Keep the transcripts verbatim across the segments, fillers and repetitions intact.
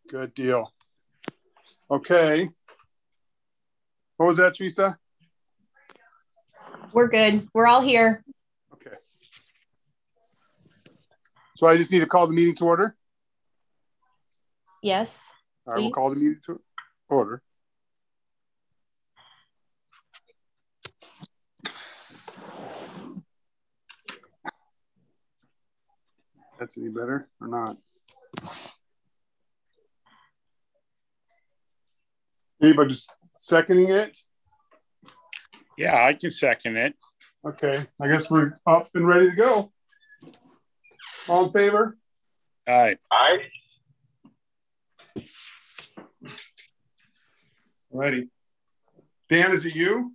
Good deal. Okay. What was that, Teresa? We're good. We're all here. Okay. So I just need to call the meeting to order? Yes. All right, we'll call the meeting to order. That's any better or not? Anybody just seconding it? Yeah, I can second it. Okay, I guess we're up and ready to go. All in favor? Aye. Aye. Ready. Dan, is it you?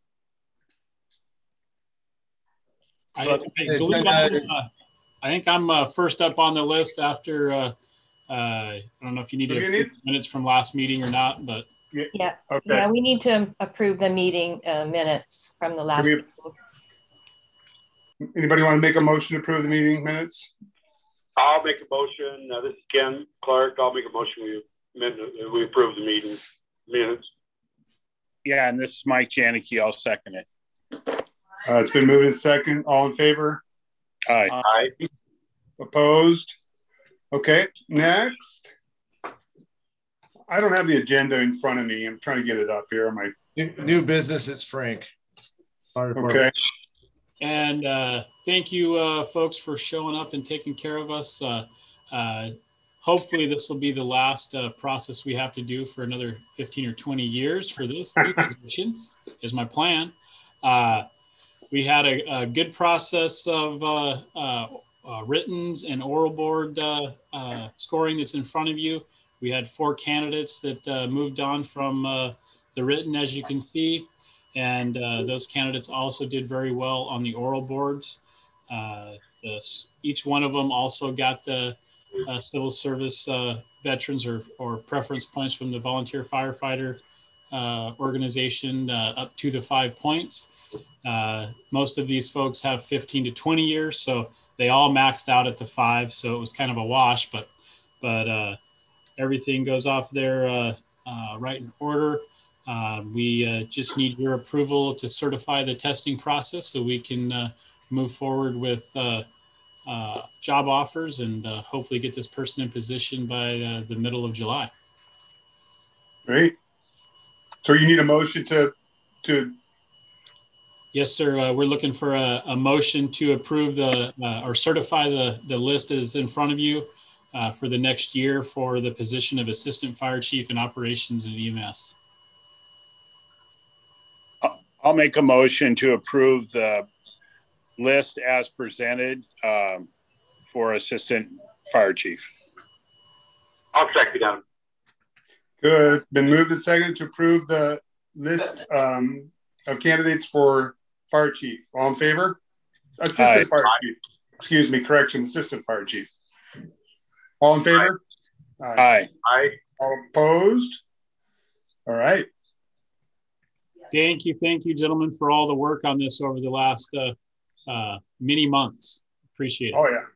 I, I, believe I'm, uh, I think I'm uh, first up on the list after, uh, uh, I don't know if you need to minutes? minutes from last meeting or not, but. Yeah, yeah, okay. Yeah, we need to approve the meeting uh, minutes from the last we, meeting. Anybody want to make a motion to approve the meeting minutes? I'll make a motion. Uh, this is Ken Clark. I'll make a motion. We, we approve the meeting minutes. Yeah, and this is Mike Janicki. I'll second it. Uh, it's been moved in second. All in favor? Aye. Uh, Aye. Opposed? Okay, next. I don't have the agenda in front of me. I'm trying to get it up here on my new, new business. It's Frank. Okay. And uh, thank you, uh, folks, for showing up and taking care of us. Uh, uh, hopefully, this will be the last uh, process we have to do for another fifteen or twenty years for this. Positions is my plan. Uh, we had a, a good process of uh, uh, uh, writtens and oral board uh, uh, scoring that's in front of you. We had four candidates that uh, moved on from uh, the written, as you can see. And uh, those candidates also did very well on the oral boards. Uh, this, each one of them also got the uh, civil service uh, veterans or, or preference points from the volunteer firefighter uh, organization uh, up to the five points. Uh, most of these folks have fifteen to twenty years, so they all maxed out at the five. So it was kind of a wash, but but uh, everything goes off there uh, uh, right in order. Uh, we uh, just need your approval to certify the testing process so we can uh, move forward with uh, uh, job offers and uh, hopefully get this person in position by uh, the middle of July. Great. So you need a motion to, to. Yes, sir. Uh, we're looking for a, a motion to approve the uh, or certify the, the list is in front of you uh, for the next year for the position of Assistant Fire Chief in Operations and E M S. I'll make a motion to approve the list as presented um, for Assistant Fire Chief. I'll second that. Good. Been moved and seconded to approve the list um, of candidates for Fire Chief. All in favor? Assistant Aye. Fire Aye. Chief. Excuse me, correction, Assistant Fire Chief. All in favor? Aye. Aye. Aye. All opposed? All right. Thank you. Thank you, gentlemen, for all the work on this over the last uh, uh, many months. Appreciate it. Oh, yeah.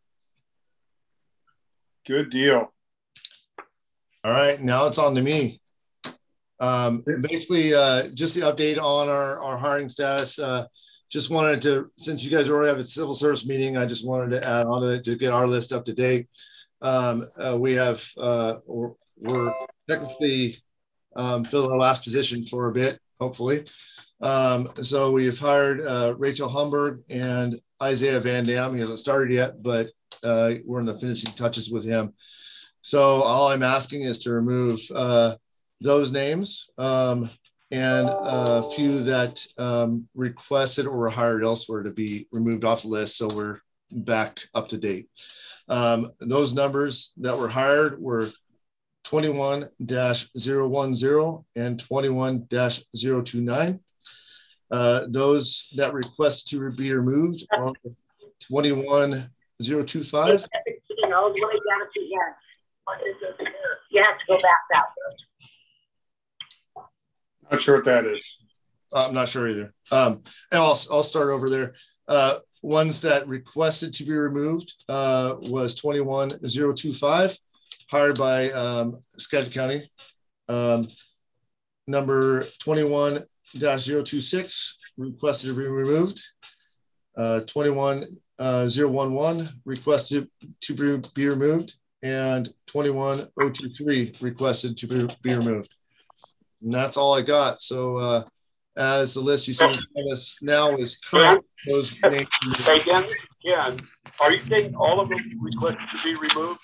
Good deal. All right. Now it's on to me. Um, basically, uh, just the update on our, our hiring status. Uh, just wanted to, since you guys already have a civil service meeting, I just wanted to add on to it to get our list up to date. Um, uh, we have, uh, we're, we're technically um, filled our last position for a bit. Hopefully. Um, so we've hired uh, Rachel Humberg and Isaiah Van Dam. He hasn't started yet, but uh, we're in the finishing touches with him. So all I'm asking is to remove uh, those names um, and a few that um, requested or were hired elsewhere to be removed off the list. So we're back up to date. Um, those numbers that were hired were twenty-one dash zero one zero and twenty-one dash zero two nine. Uh, those that request to be removed are twenty-one zero two five. You know, the way down to yes. You have to go back that way. Not sure what that is. I'm not sure either. Um, and I'll, I'll start over there. Uh, ones that requested to be removed uh, was twenty-one zero two five. hired by um, Skagit County. Um, number twenty-one dash zero two six requested to be removed. Uh, twenty-one zero one one requested to be removed, and twenty-one oh two three requested to be, be removed. And that's all I got. So uh, as the list you see in us now is current, those names. Hey, again, yeah. Are you saying all of them requested to be removed?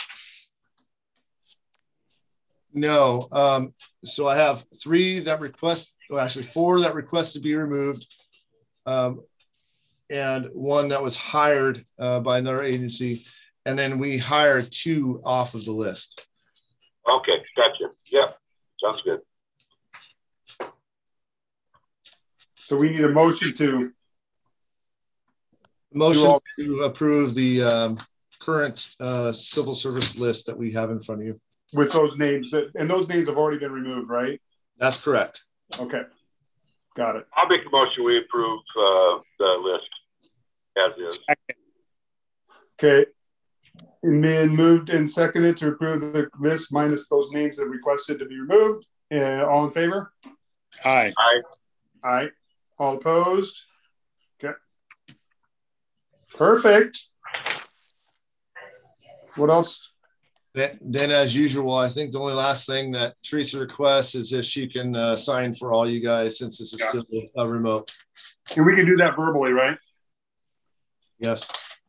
No. Um, so I have three that request, well, actually four that request to be removed, um, and one that was hired uh, by another agency. And then we hired two off of the list. Okay, gotcha. Yep, sounds good. So we need a motion to Motion all- to approve the um, current uh, civil service list that we have in front of you. with those names that, and those names have already been removed, right? That's correct. Okay, got it. I'll make a motion. We approve uh, the list as is. Okay, and been moved and seconded to approve the list minus those names that requested to be removed. And all in favor? Aye. Aye. Aye. All opposed? Okay. Perfect. What else? Then, then as usual, I think the only last thing that Teresa requests is if she can uh, sign for all you guys, since this is Yeah. still uh, remote. And we can do that verbally, right? Yes.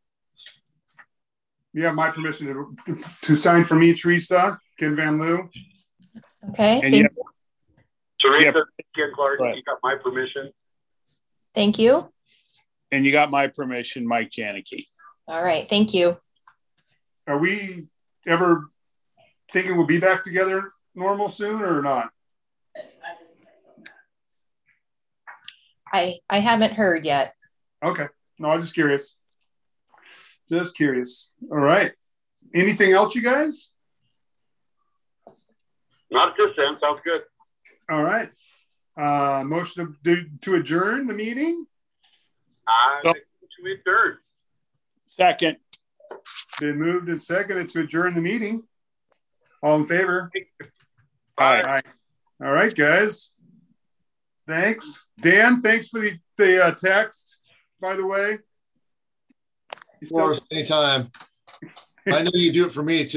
You have my permission to, to sign for me, Teresa, Ken Van Loo. Okay, And thank, yeah, Teresa, Yep. Ken Clark, Right. you got my permission. thank you. and you got my permission, Mike Janicki. All right, thank you. Are we ever thinking we'll be back together normal soon or not? I I haven't heard yet. Okay. No, I'm just curious. Just curious. All right. Anything else, you guys? Not at this end. Sounds good. All right. Uh, motion to, to adjourn the meeting. I So- think we adjourn. Second. Been moved and seconded to adjourn the meeting. All in favor? Aye. Aye. All right, guys. Thanks. Dan, thanks for the, the uh, text, by the way. You Of course, anytime. I know you do it for me too.